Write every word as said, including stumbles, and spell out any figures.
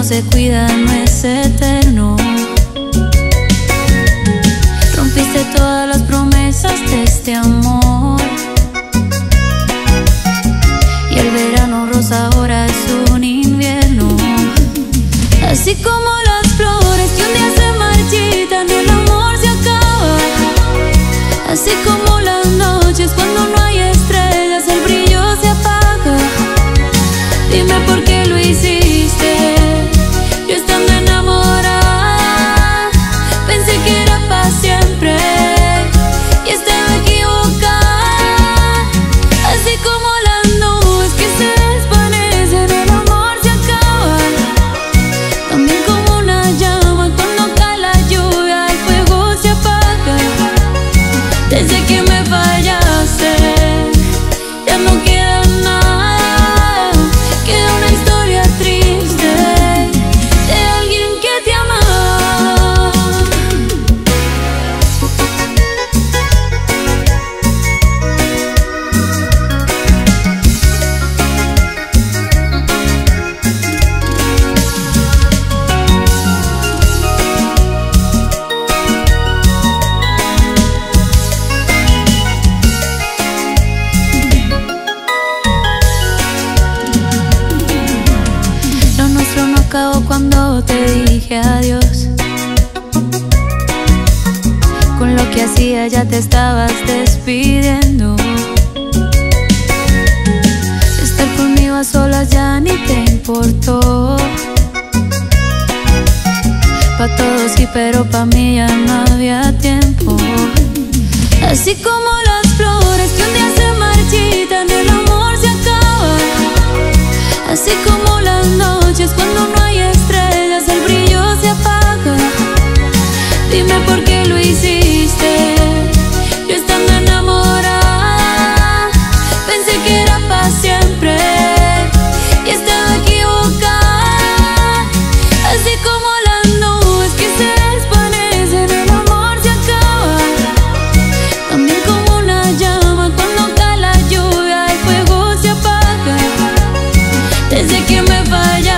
se cuida no es eterno. Rompiste todas las promesas de este amor, y el verano rosa ahora es un invierno. Así como las flores que un día se marchitan, el amor se acaba. Así como las noches cuando no hay estrellas, el brillo se apaga. Dime por qué lo hiciste, yo estando enamorada. Pensé que era para siempre y estaba equivocada. Así como las nubes que se desvanecen, el amor se acaba. También como una llama cuando cae la lluvia, el fuego se apaga. Desde que me fallaste ya no queda nada, queda una historia triste de alguien que te amaba. Lo nuestro no acabó cuando te dije adiós. Con lo que hacía ya te estabas despidiendo. Estar conmigo a solas ya ni te importó. Pa' todos sí, pero pa' mí ya no había tiempo. Así como las flores que un día se marchitan, el amor se acaba. Así como las noches cuando no hay estrellas, el brillo se apaga. Dime por qué lo hiciste, yo estando enamorada. Pensé que era para siempre y estaba equivocada. Así como las nubes que se desvanecen, el amor se acaba. También como una llama cuando cae la lluvia, el fuego se apaga. Desde que me fallaste